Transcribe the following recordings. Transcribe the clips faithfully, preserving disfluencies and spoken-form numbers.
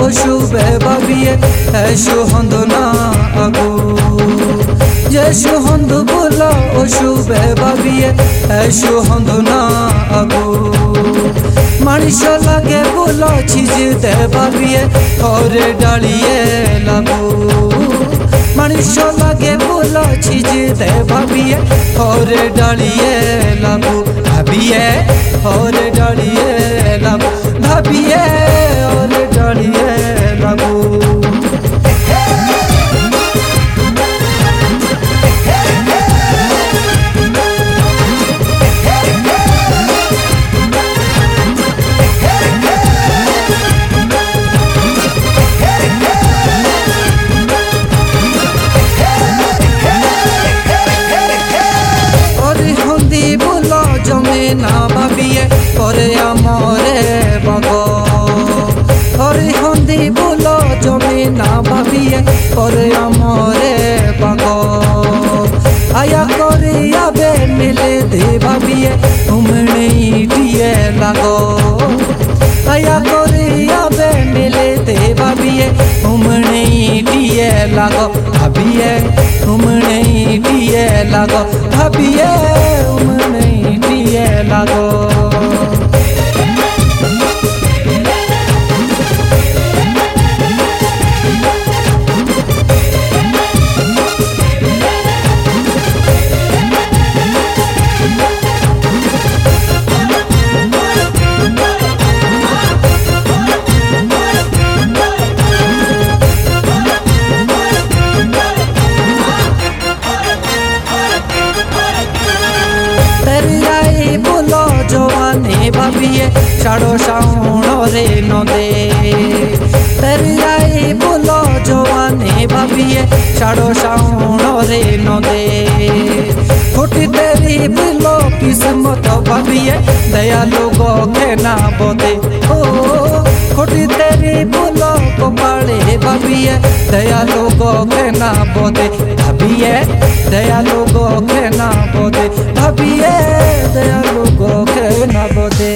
অশুভে ভাবিয়ে এসো হন্দনা আগো যেসু হন্দু বলো অশুভে ভাবিয়ে এসো হন্দনা আগো মানিস লাগে বলো ছিজতে ভাবিয়ে ঘরে ডালিয়ে লাগো মানিস লাগে বলো ছিজতে ভাবিয়ে ঘরে ডালিয়ে লাগো ভাবিয়ে ঘরে ডালিয়ে লাগো ভাবিয়ে ঘরে ডালিয়ে লাগো না ভাবিয়ে করে আমরে বগ হরি হন্দি বলো জমি না ভাবিয়ে করে আমরে বগ আয়া করে আবে মিলে দে ভাবিয়ে ঘুমনে দিয়ে লাগো আয়া করে আবে মিলে দে ভাবিয়ে ঘুমনে দিয়ে লাগো ভাবিয়ে ঘুমনে দিয়ে লাগো ভাবিয়ে ঘুমনে দিয়ে লাগো জওয়ানে ভাবিয়ে সাড়ো শাওণরে নদে তেরিয়াই বলো জওয়ানে ভাবিয়ে সাড়ো শাওণরে নদে খুটি তেরি বলো কিসমত ভাবিয়ে দয়ালু গো কেনা বদে ও খুটি তেরি বলো কপালে ভাবিয়ে দয়ালু গো কেনা বদে ভাবিয়ে দয়ালু গো কেনা বদে ভাবিয়ে দয়ালু গো কেনা বদে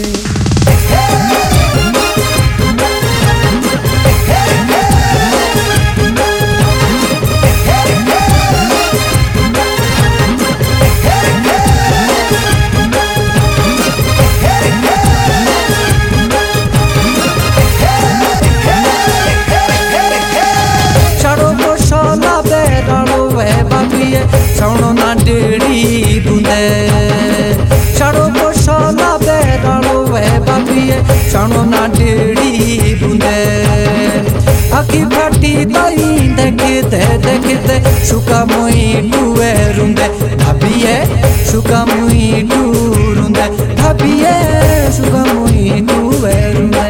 साउणो ना डेड़ी बुंदे साड़ो पोशाला बेरालो वे बाबिए साउणो ना डेड़ी बुंदे आखी फाटी ताई देखते देखते शुका मुई टूए रुंदे भाबिए शुका मुई टू रुंदे भाबिए शुका मुई टूए रुंदे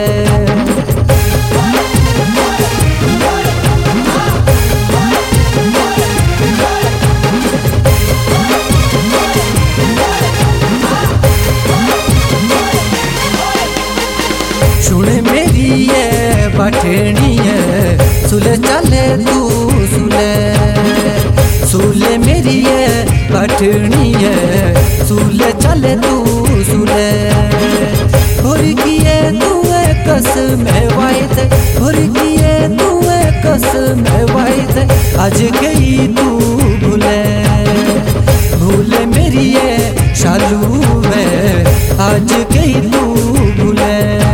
सुने मेरी ये बठनी है सुले चले तू सुले सुले मेरी ये बठनी है सुले चले तू सुले भोरी किए तू कस में वायद भोरी किए तू कस में वायद आज गई तू भूले भूले मेरी ये शालू है आज गई तू भूले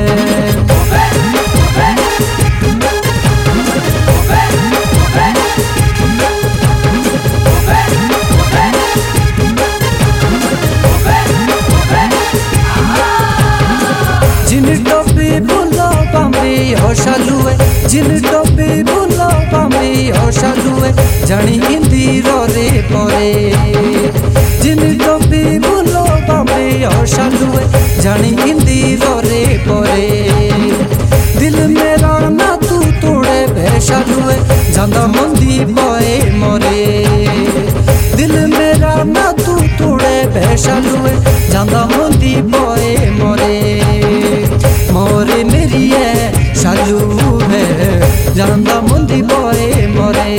शालुए जिन टोपी बुलो पामी ओ शालुए जानी हिंदी रे परे जिन टोपी बुलो पामी ओ शालुए जानी हिंदी रे परे दिल मेरा ना तू तोड़े बेशालुए जांदा मंदी पाए मोरे दिल मेरा ना तू तोड़े बेशालुए जांदा मंदी पाए मोरे मोरे मेरी है शालू है जांदा मुंदी बोए मोरे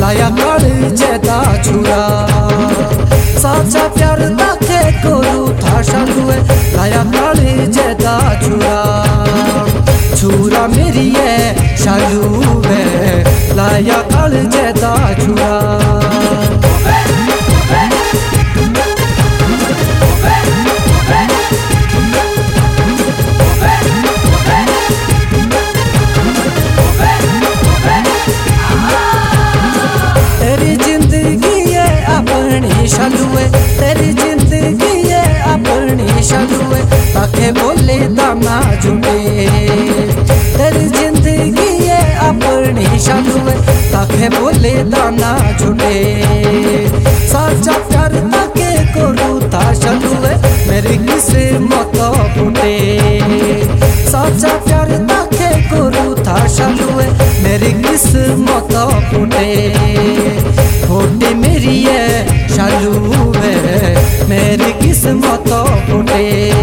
लाया काळजे दा छुरा साचा प्यार ताके करू था शालुए लाया काळजे दा छुरा छुरा मेरी है शालुए लाया काळजे दा छुरा शालुए तेरी जिंदगी है अपनी शालुए ताके बोले दाना झूठे तेरी जिंदगी है अपनी शालुए ताके बोले दाना झूठे साचा प्यार ताके करू था शालुए मेरी किस्मत फूटे साचा प्यार ताके करू था शालुए मेरी किस्मत फूटे फूटे मेरी है शालुए मेरी किस्मत फूटे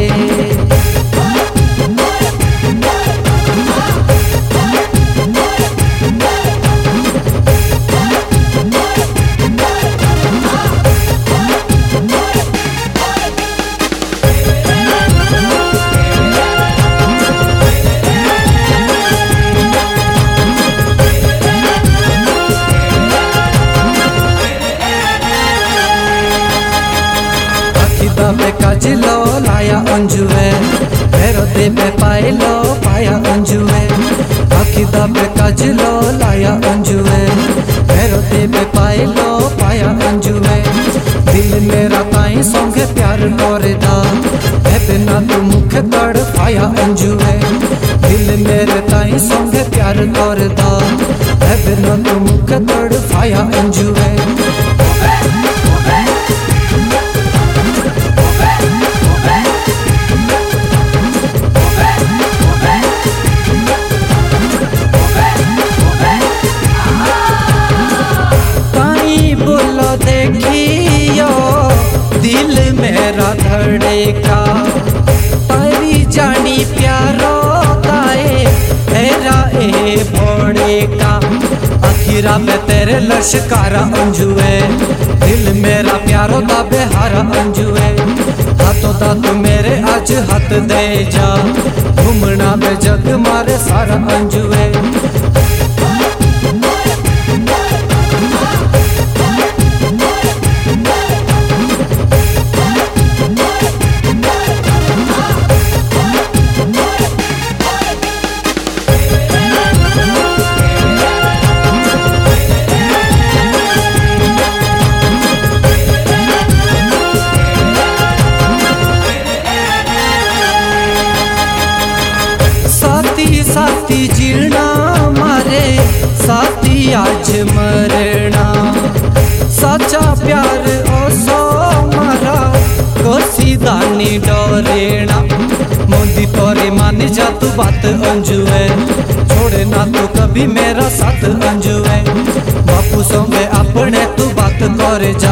पे काजलो लाया अंजुए मेरो दे पे पायलो पाया अंजुए आखिदा पे काजलो लाया अंजुए मेरो दे पे पायलो पाया अंजुए दिल मेरा ताई संगे प्यार करदा है बिना तू मुख तड़ पाया अंजुए दिल मेरे ताई संगे प्यार करदा है बिना तू मुख तड़ पाया अंजुए दिल मेरा धड़का तारी जानी प्यारो ताए तेरा ए भोड़े का आखिरा में तेरे लश्कारा अंजुए दिल मेरा प्यारो दा बेहारा अंजुए हाथों दा तू मेरे आज हाथ दे जा घूमना में जग मारे सारा अंजुए साथी जीना मारे साथी आज मरना सच्चा प्यार ओसो मारा कोसी दानी डोरेना मोदी तोरे मान जा तू बात अंजुए छोड़े ना तू कभी मेरा साथ अंजुए बापू संगे अपने तू बात करे जा